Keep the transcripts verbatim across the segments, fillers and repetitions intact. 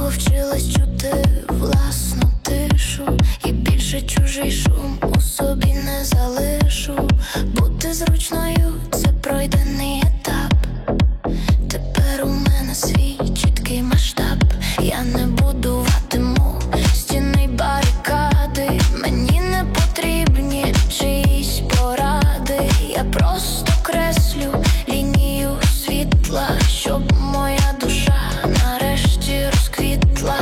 повчилась чути власну тишу, і більше чужий шум у собі не залишу. Бути зручною – це пройдений етап. Тепер у мене свій чіткий масштаб. Я не будуватиму стіни й барикади. Мені не потрібні чиїсь поради. Я просто креслю лінію світла, щоб моя душа нарешті розквітла.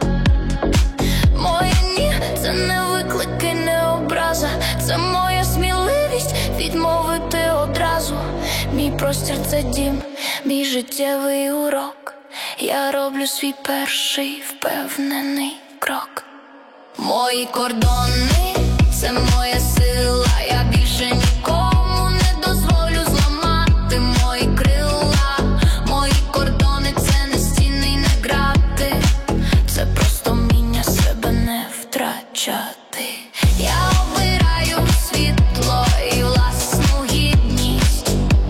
Моє ні – це не виклики, не образа. Це моя сміливість відмовити одразу. Мій простір – це дім, мій життєвий урок. Я роблю свій перший впевнений крок. Мої кордони – це моя сила. Я більше нікому не дозволю зламати мої крила. Мої кордони – це не стіни й не грати. Це просто вміння себе не втрачати. Я обираю світло і власну гідність.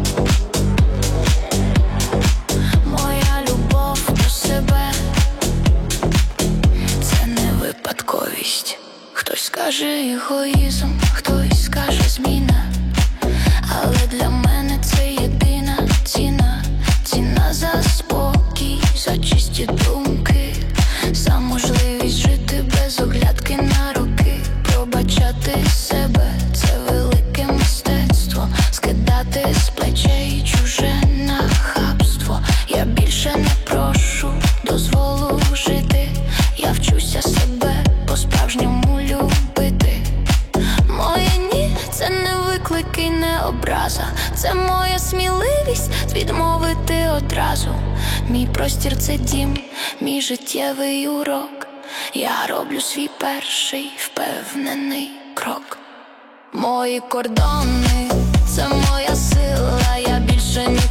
Моя любов до себе – це не випадковість. Хтось скаже егоїзм, хтось скаже зміна, але для мене це єдина ціна. Ціна за спокій, за чисті думки, за можливість жити без оглядки на роки. Пробачати себе – це велике мистецтво. Скидати з плечей чуже нахабство. Я більше не прошу дозволу жити. Я вчуся себе по-справжньому любити. Моє ні – це не виклики, не образа. Це моя сміливість відмовити одразу. Мій простір – це дім, мій життєвий урок. Я роблю свій перший впевнений крок. Мої кордони – це моя сила. Я більше ні